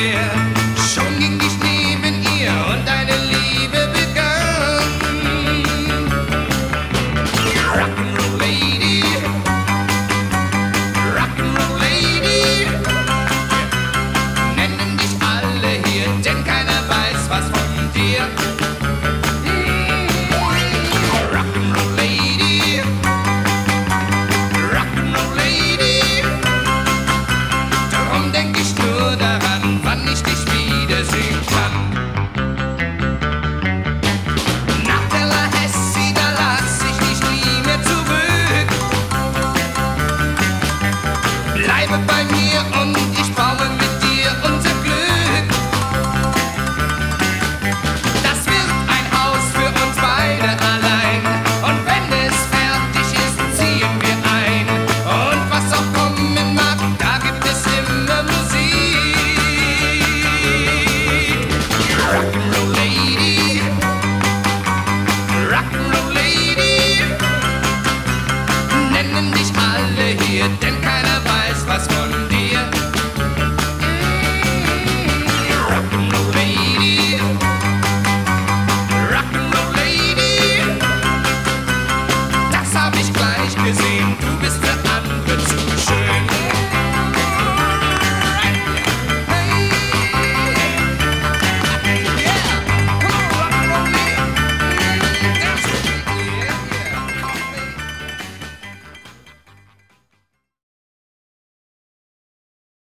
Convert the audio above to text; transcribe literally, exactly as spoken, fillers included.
her. Schon ging ich neben ihr und eine Liebe begann. Rock'n'Roll Lady, Rock'n'Roll Lady, nennen dich alle hier, denn keiner weiß was von dir. Rock'n'Roll Lady, Rock'n'Roll Lady, darum denk ich nur daran, wann ich dich wiedersehen kann. Nach Tallahassee, da lass ich dich nie mehr zurück. Bleibe bei mir und ich baue mit dir unser Glück. Das wird ein Haus für uns beide allein. Und wenn es fertig ist, ziehen wir ein. Und was auch kommen mag, da gibt es immer Musik. Rock'n'Roll Lady, Rock'n'Roll Lady, nennen dich alle hier, denn keiner weiß was von dir. Rock'n'Roll Lady, Rock'n'Roll Lady, das hab ich gleich gesehen, du